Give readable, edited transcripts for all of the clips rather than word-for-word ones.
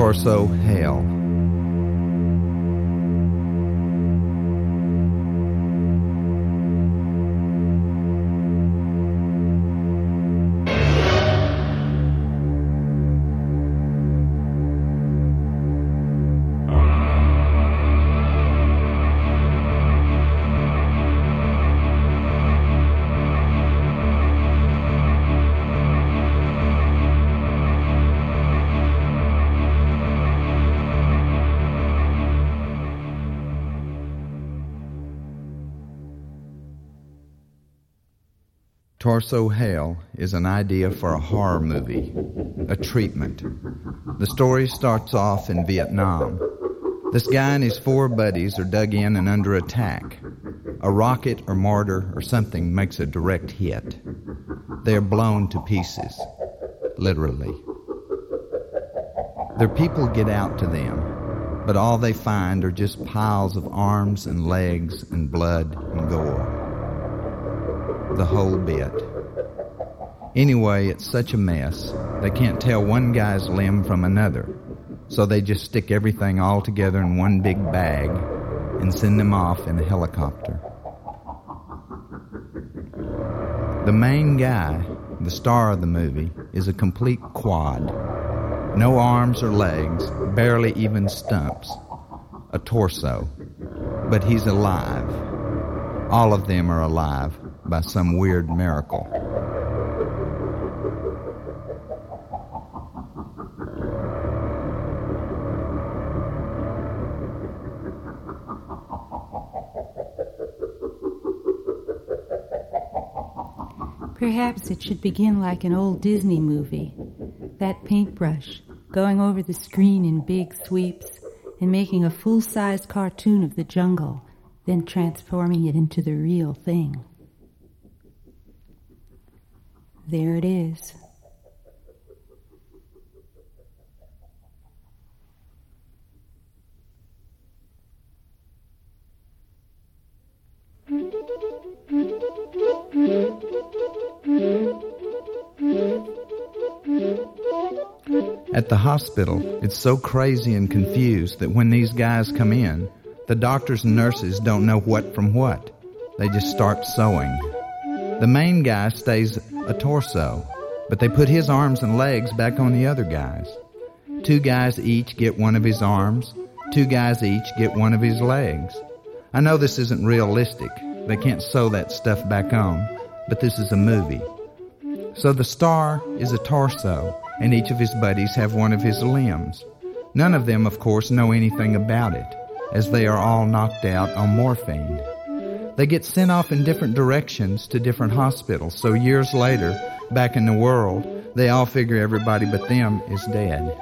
Torso Hell. Torso Hell is an idea for a horror movie, a treatment. The story starts off in Vietnam. This guy and his 4 buddies are dug in and under attack. A rocket or mortar or something makes a direct hit. They are blown to pieces, literally. Their people get out to them, but all they find are just piles of arms and legs and blood and gore. The whole bit. Anyway, it's such a mess, they can't tell one guy's limb from another, so they just stick everything all together in one big bag and send them off in a helicopter. The main guy, the star of the movie, is a complete quad. No arms or legs, barely even stumps. A torso. But he's alive. All of them are alive by some weird miracle. Perhaps it should begin like an old Disney movie. That paintbrush, going over the screen in big sweeps and making a full-size cartoon of the jungle, then transforming it into the real thing. There it is. At the hospital, it's so crazy and confused that when these guys come in, the doctors and nurses don't know what from what. They just start sewing. The main guy stays a torso, but they put his arms and legs back on the other guys. 2 guys each get one of his arms. 2 guys each get one of his legs. I know this isn't realistic. They can't sew that stuff back on, but this is a movie. So the star is a torso, and each of his buddies have one of his limbs. None of them, of course, know anything about it, as they are all knocked out on morphine. They get sent off in different directions to different hospitals, so years later, back in the world, they all figure everybody but them is dead.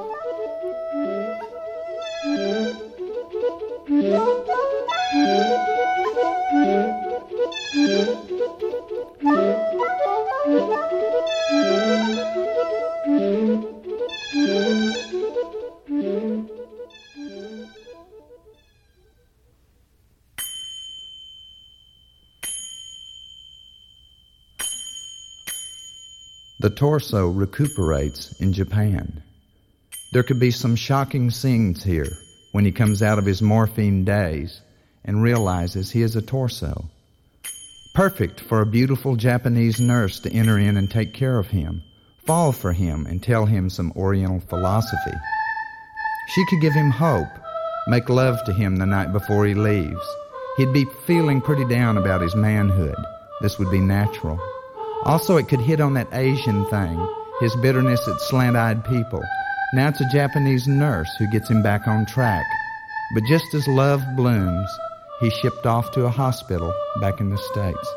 The torso recuperates in Japan. There could be some shocking scenes here when he comes out of his morphine daze and realizes he is a torso. Perfect for a beautiful Japanese nurse to enter in and take care of him, fall for him and tell him some Oriental philosophy. She could give him hope, make love to him the night before he leaves. He'd be feeling pretty down about his manhood. This would be natural. Also, it could hit on that Asian thing, his bitterness at slant-eyed people. Now it's a Japanese nurse who gets him back on track. But just as love blooms, he's shipped off to a hospital back in the States.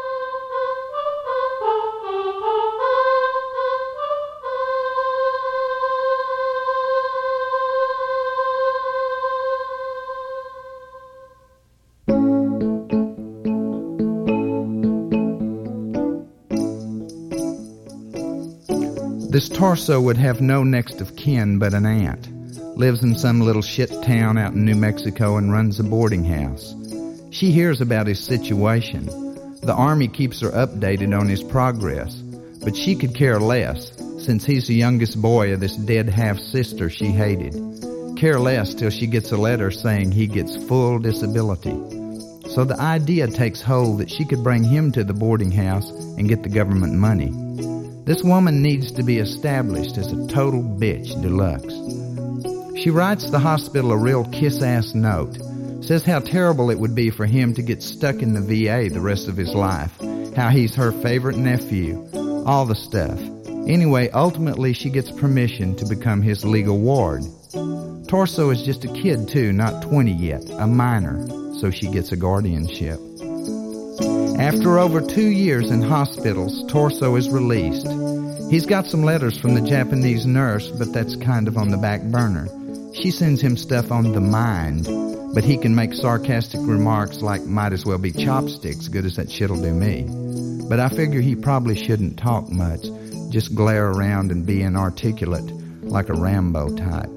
This torso would have no next of kin but an aunt. Lives in some little shit town out in New Mexico and runs a boarding house. She hears about his situation. The Army keeps her updated on his progress, but she could care less since he's the youngest boy of this dead half-sister she hated. Care less till she gets a letter saying he gets full disability. So the idea takes hold that she could bring him to the boarding house and get the government money. This woman needs to be established as a total bitch deluxe. She writes the hospital a real kiss-ass note. Says how terrible it would be for him to get stuck in the VA the rest of his life. How he's her favorite nephew. All the stuff. Anyway, ultimately she gets permission to become his legal ward. Torso is just a kid too, not 20 yet, a minor, so she gets a guardianship. After over 2 years in hospitals, Torso is released. He's got some letters from the Japanese nurse, but that's kind of on the back burner. She sends him stuff on the mind, but he can make sarcastic remarks like, might as well be chopsticks, good as that shit'll do me. But I figure he probably shouldn't talk much, just glare around and be inarticulate, like a Rambo type.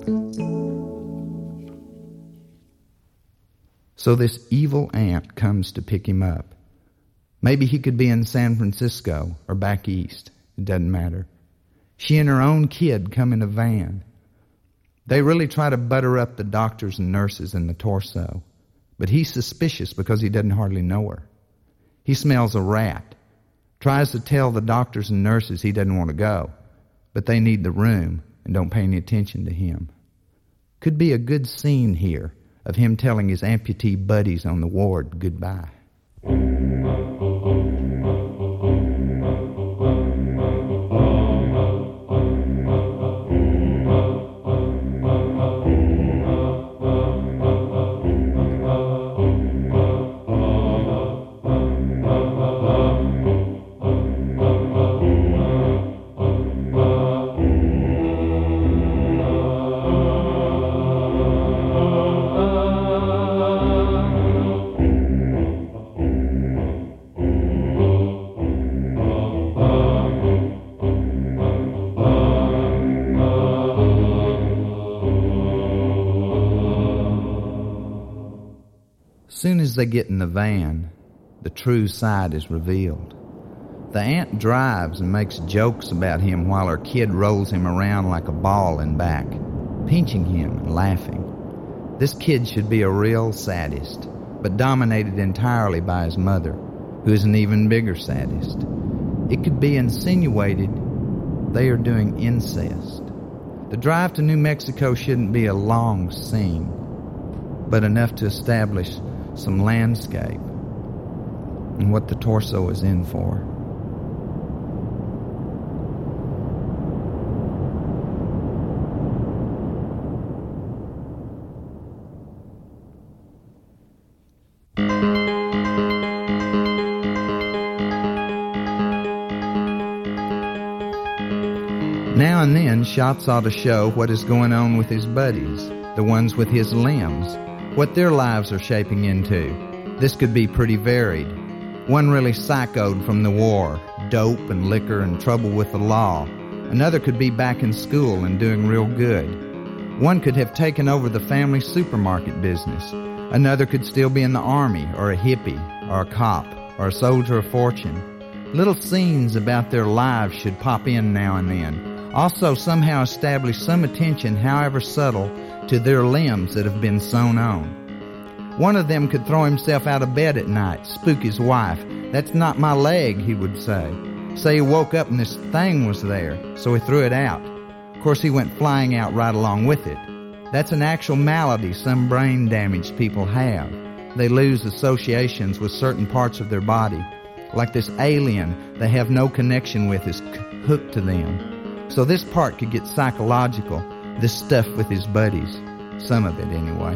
So this evil aunt comes to pick him up. Maybe he could be in San Francisco or back east. It doesn't matter. She and her own kid come in a van. They really try to butter up the doctors and nurses in the Torso, but he's suspicious because he doesn't hardly know her. He smells a rat, tries to tell the doctors and nurses he doesn't want to go, but they need the room and don't pay any attention to him. Could be a good scene here of him telling his amputee buddies on the ward goodbye. Soon as they get in the van, the true side is revealed. The aunt drives and makes jokes about him while her kid rolls him around like a ball in back, pinching him and laughing. This kid should be a real sadist, but dominated entirely by his mother, who is an even bigger sadist. It could be insinuated they are doing incest. The drive to New Mexico shouldn't be a long scene, but enough to establish some landscape and what the Torso is in for. Now and then, shots ought to show what is going on with his buddies, the ones with his limbs, what their lives are shaping into. This could be pretty varied. One really psychoed from the war, dope and liquor and trouble with the law. Another could be back in school and doing real good. One could have taken over the family supermarket business. Another could still be in the army, or a hippie, or a cop, or a soldier of fortune. Little scenes about their lives should pop in now and then. Also somehow establish some attention, however subtle, to their limbs that have been sewn on. One of them could throw himself out of bed at night, spook his wife. "That's not my leg," he would say. Say he woke up and this thing was there, so he threw it out. Of course, he went flying out right along with it. That's an actual malady some brain-damaged people have. They lose associations with certain parts of their body. Like this alien they have no connection with is hooked to them. So this part could get psychological, this stuff with his buddies. Some of it, anyway.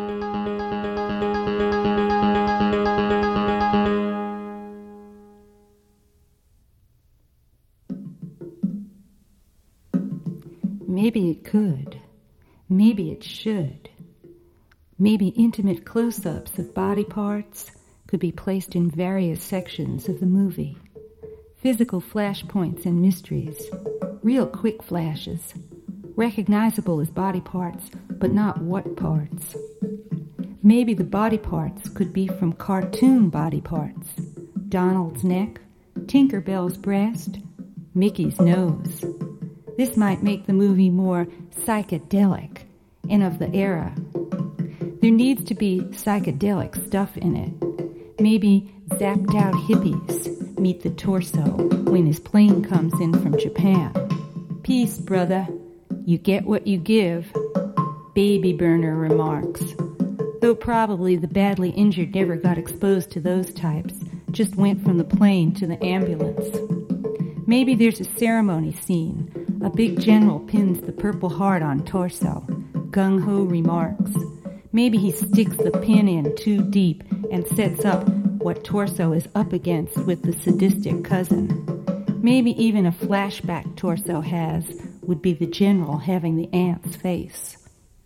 Maybe it could. Maybe it should. Maybe intimate close-ups of body parts could be placed in various sections of the movie. Physical flashpoints and mysteries. Real quick flashes. Recognizable as body parts, but not what parts. Maybe the body parts could be from cartoon body parts. Donald's neck, Tinkerbell's breast, Mickey's nose. This might make the movie more psychedelic and of the era. There needs to be psychedelic stuff in it. Maybe zapped out hippies meet the torso when his plane comes in from Japan. Peace, brother. You get what you give, Baby Burner remarks. Though probably the badly injured never got exposed to those types, just went from the plane to the ambulance. Maybe there's a ceremony scene. A big general pins the Purple Heart on torso. Gung-ho remarks. Maybe he sticks the pin in too deep and sets up what torso is up against with the sadistic cousin. Maybe even a flashback torso has would be the general having the aunt's face.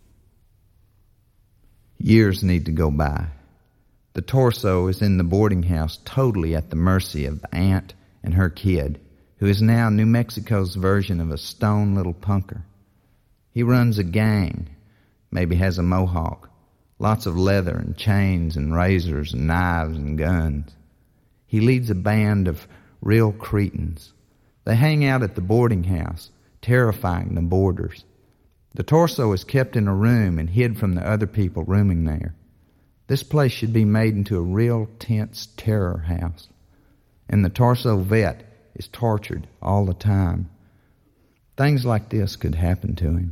Years need to go by. The torso is in the boarding house totally at the mercy of the aunt and her kid, who is now New Mexico's version of a stone little punker. He runs a gang, maybe has a mohawk, lots of leather and chains and razors and knives and guns. He leads a band of real cretins. They hang out at the boarding house, terrifying the boarders. The torso is kept in a room and hid from the other people rooming there. This place should be made into a real tense terror house. And the torso vet is tortured all the time. Things like this could happen to him.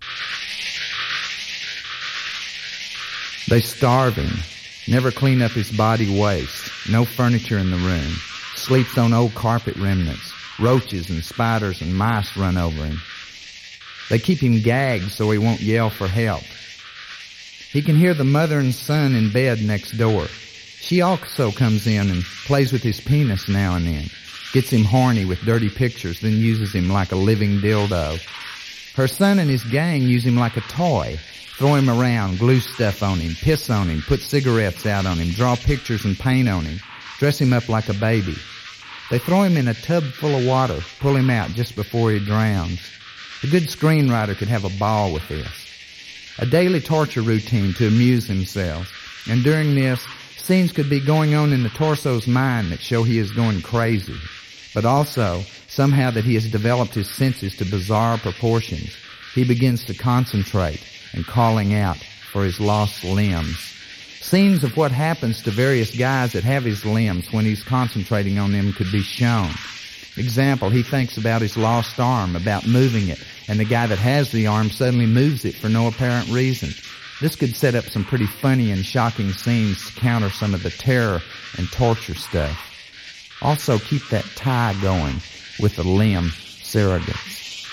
They starve him, never clean up his body waste, no furniture in the room, sleeps on old carpet remnants, roaches and spiders and mice run over him. They keep him gagged so he won't yell for help. He can hear the mother and son in bed next door. She also comes in and plays with his penis now and then, gets him horny with dirty pictures, then uses him like a living dildo. Her son and his gang use him like a toy, throw him around, glue stuff on him, piss on him, put cigarettes out on him, draw pictures and paint on him, dress him up like a baby. They throw him in a tub full of water, pull him out just before he drowns. A good screenwriter could have a ball with this. A daily torture routine to amuse themselves. And during this, scenes could be going on in the torso's mind that show he is going crazy, but also somehow that he has developed his senses to bizarre proportions. He begins to concentrate and calling out for his lost limbs. Scenes of what happens to various guys that have his limbs when he's concentrating on them could be shown. Example, he thinks about his lost arm, about moving it, and the guy that has the arm suddenly moves it for no apparent reason. This could set up some pretty funny and shocking scenes to counter some of the terror and torture stuff. Also keep that tie going with the limb surrogates.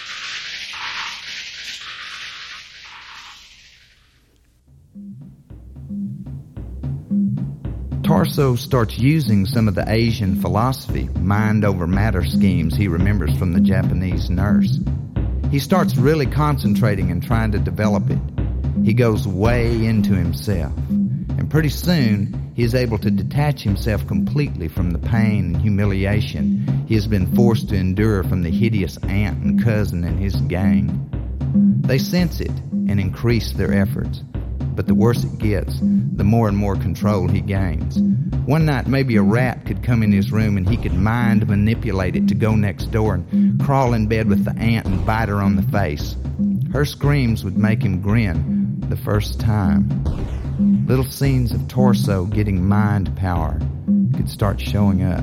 Torso starts using some of the Asian philosophy, mind over matter schemes he remembers from the Japanese nurse. He starts really concentrating and trying to develop it. He goes way into himself, and pretty soon he is able to detach himself completely from the pain and humiliation he has been forced to endure from the hideous aunt and cousin and his gang. They sense it and increase their efforts. But the worse it gets, the more and more control he gains. One night, maybe a rat could come in his room and he could mind manipulate it to go next door and crawl in bed with the aunt and bite her on the face. Her screams would make him grin the first time. Little scenes of torso getting mind power could start showing up.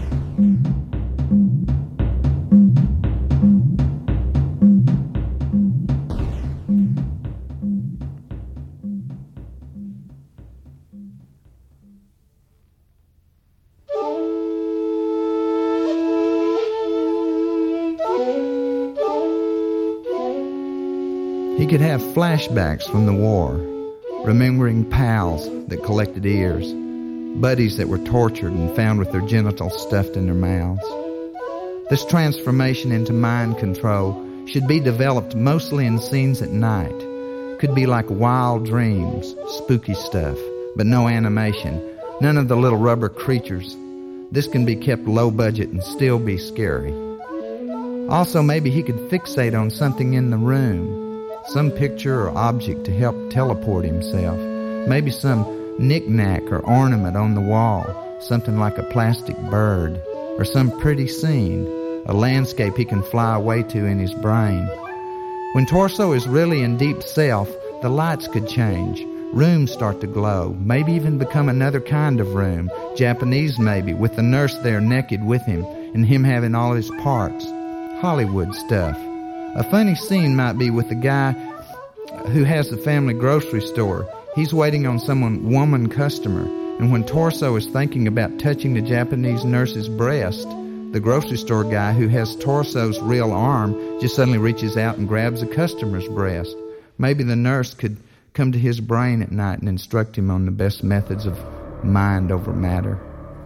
He could have flashbacks from the war, remembering pals that collected ears, buddies that were tortured and found with their genitals stuffed in their mouths. This transformation into mind control should be developed mostly in scenes at night. Could be like wild dreams, spooky stuff, but no animation, none of the little rubber creatures. This can be kept low budget and still be scary. Also, maybe he could fixate on something in the room, some picture or object to help teleport himself. Maybe some knick-knack or ornament on the wall, something like a plastic bird, or some pretty scene, a landscape he can fly away to in his brain. When Torso is really in deep self, the lights could change. Rooms start to glow, maybe even become another kind of room, Japanese maybe, with the nurse there naked with him, and him having all his parts. Hollywood stuff. A funny scene might be with the guy who has the family grocery store. He's waiting on some woman customer, and when Torso is thinking about touching the Japanese nurse's breast, the grocery store guy who has Torso's real arm just suddenly reaches out and grabs a customer's breast. Maybe the nurse could come to his brain at night and instruct him on the best methods of mind over matter.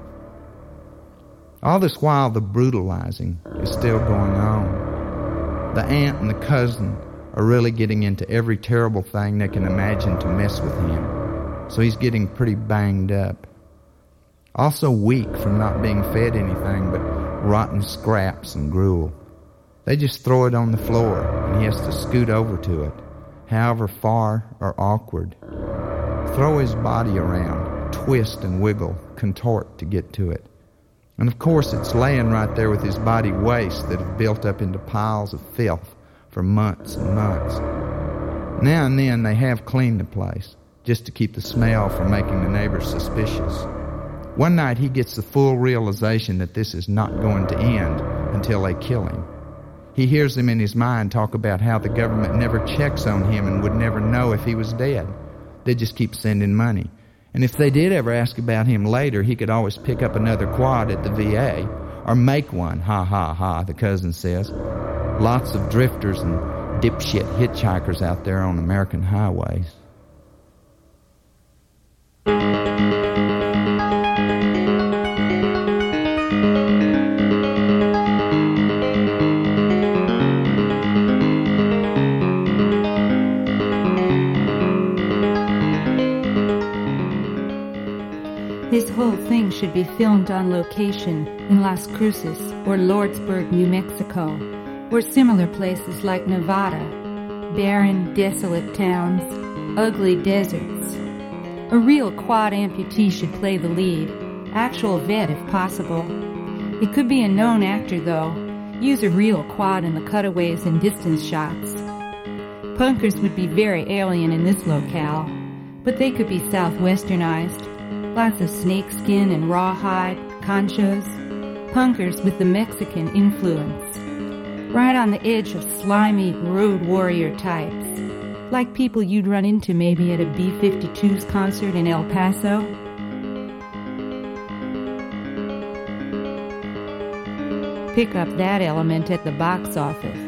All this while, the brutalizing is still going on. The aunt and the cousin are really getting into every terrible thing they can imagine to mess with him, so he's getting pretty banged up. Also weak from not being fed anything but rotten scraps and gruel. They just throw it on the floor, and he has to scoot over to it, however far or awkward. Throw his body around, twist and wiggle, contort to get to it. And of course it's laying right there with his body waste that have built up into piles of filth for months and months. Now and then they have cleaned the place, just to keep the smell from making the neighbors suspicious. One night he gets the full realization that this is not going to end until they kill him. He hears them in his mind talk about how the government never checks on him and would never know if he was dead. They just keep sending money. And if they did ever ask about him later, he could always pick up another quad at the VA, or make one, ha ha ha, the cousin says. Lots of drifters and dipshit hitchhikers out there on American highways. This whole thing should be filmed on location in Las Cruces or Lordsburg, New Mexico, or similar places like Nevada, barren, desolate towns, ugly deserts. A real quad amputee should play the lead, actual vet if possible. It could be a known actor, though. Use a real quad in the cutaways and distance shots. Punkers would be very alien in this locale, but they could be southwesternized. Lots of snakeskin and rawhide, conchos. Punkers with the Mexican influence. Right on the edge of slimy road warrior types. Like people you'd run into maybe at a B-52s concert in El Paso. Pick up that element at the box office.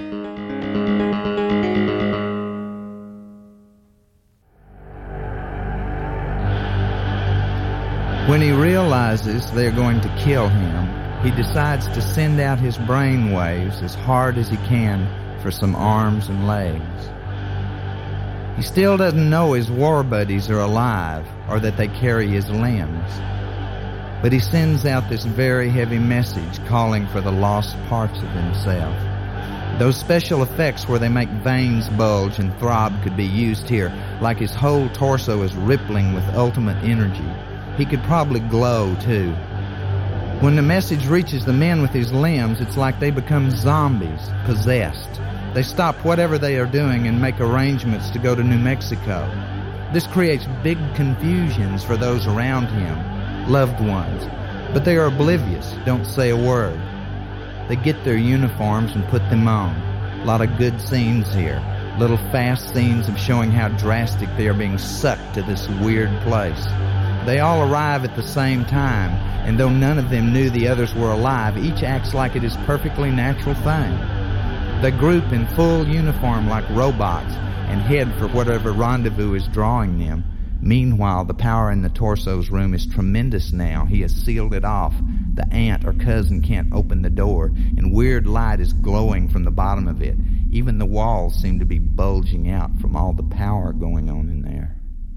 When he realizes they're going to kill him, he decides to send out his brain waves as hard as he can for some arms and legs. He still doesn't know his war buddies are alive or that they carry his limbs. But he sends out this very heavy message calling for the lost parts of himself. Those special effects where they make veins bulge and throb could be used here, like his whole torso is rippling with ultimate energy. He could probably glow, too. When the message reaches the men with his limbs, it's like they become zombies, possessed. They stop whatever they are doing and make arrangements to go to New Mexico. This creates big confusions for those around him, loved ones. But they are oblivious, don't say a word. They get their uniforms and put them on. A lot of good scenes here. Little fast scenes of showing how drastic they are being sucked to this weird place. They all arrive at the same time, and though none of them knew the others were alive, each acts like it is a perfectly natural thing. They group in full uniform like robots and head for whatever rendezvous is drawing them. Meanwhile, the power in the torso's room is tremendous now. He has sealed it off. The aunt or cousin can't open the door, and weird light is glowing from the bottom of it. Even the walls seem to be bulging out from all the power going on in there.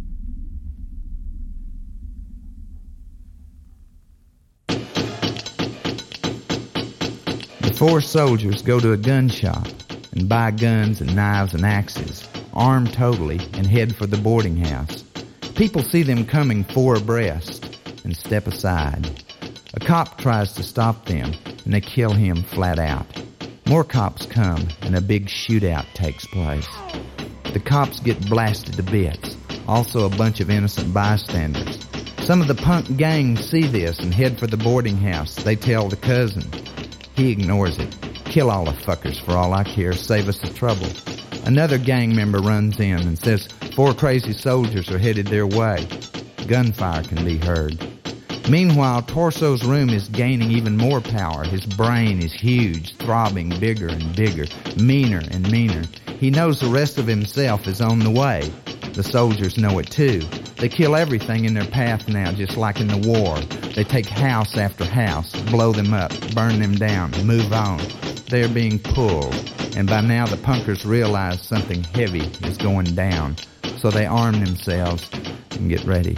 The four soldiers go to a gun shop and buy guns and knives and axes, arm totally, and head for the boarding house. People see them coming four abreast and step aside. A cop tries to stop them. and they kill him flat out. More cops come, and a big shootout takes place. The cops get blasted to bits, also a bunch of innocent bystanders. Some of the punk gang see this and head for the boarding house. They tell the cousin. He ignores it. Kill all the fuckers for all I care. Save us the trouble. Another gang member runs in and says 4 crazy soldiers are headed their way. Gunfire can be heard. Meanwhile, Torso's room is gaining even more power. His brain is huge, throbbing bigger and bigger, meaner and meaner. He knows the rest of himself is on the way. The soldiers know it too. They kill everything in their path now, just like in the war. They take house after house, blow them up, burn them down, move on. They're being pulled, and by now the punkers realize something heavy is going down. So they arm themselves and get ready.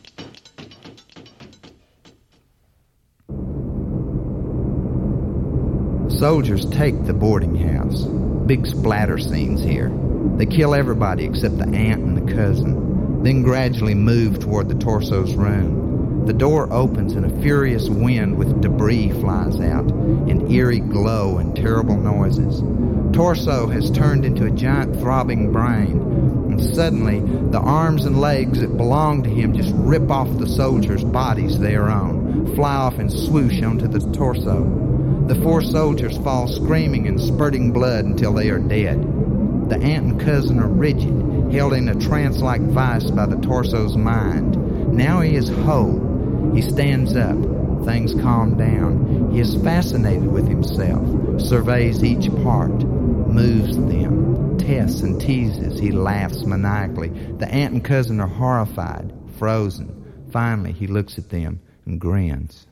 Soldiers take the boarding house. Big splatter scenes here. They kill everybody except the aunt and the cousin, then gradually move toward the Torso's room. The door opens and a furious wind with debris flies out, an eerie glow and terrible noises. Torso has turned into a giant throbbing brain, and suddenly the arms and legs that belong to him just rip off the soldiers' bodies they are on, fly off and swoosh onto the Torso. The 4 soldiers fall screaming and spurting blood until they are dead. The aunt and cousin are rigid, held in a trance-like vice by the Torso's mind. Now he is whole. He stands up. Things calm down. He is fascinated with himself, surveys each part, moves them, tests and teases. He laughs maniacally. The aunt and cousin are horrified, frozen. Finally, he looks at them and grins.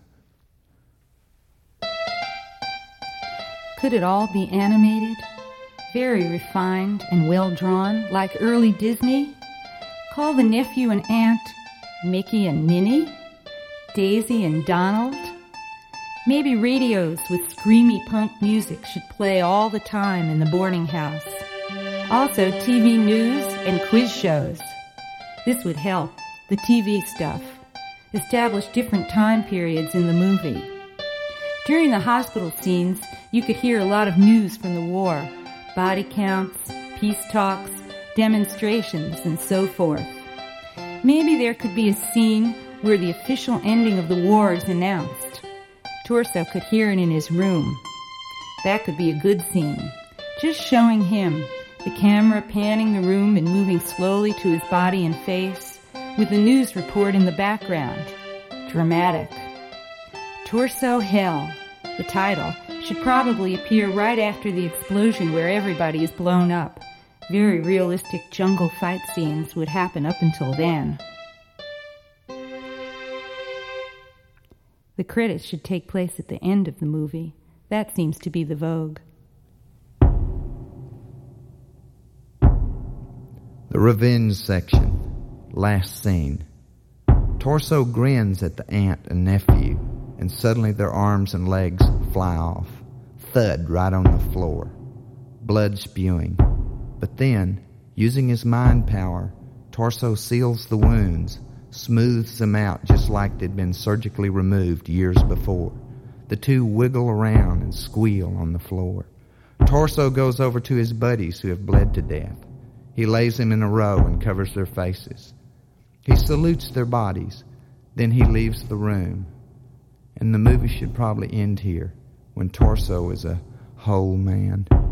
Could it all be animated? Very refined and well-drawn, like early Disney? Call the nephew and aunt Mickey and Minnie? Daisy and Donald? Maybe radios with screamy punk music should play all the time in the boarding house. Also TV news and quiz shows. This would help, the TV stuff. Establish different time periods in the movie. During the hospital scenes, you could hear a lot of news from the war. Body counts, peace talks, demonstrations, and so forth. Maybe there could be a scene where the official ending of the war is announced. Torso could hear it in his room. That could be a good scene. Just showing him, the camera panning the room and moving slowly to his body and face, with the news report in the background. Dramatic. Torso Hell, the title, should probably appear right after the explosion where everybody is blown up. Very realistic jungle fight scenes would happen up until then. The credits should take place at the end of the movie. That seems to be the vogue. The revenge section. Last scene. Torso grins at the aunt and nephew, and suddenly their arms and legs fly off. Thud right on the floor. Blood spewing. But then, using his mind power, Torso seals the wounds, smooths them out just like they'd been surgically removed years before. The 2 wiggle around and squeal on the floor. Torso goes over to his buddies who have bled to death. He lays them in a row and covers their faces. He salutes their bodies. Then he leaves the room. And the movie should probably end here, when Torso is a whole man.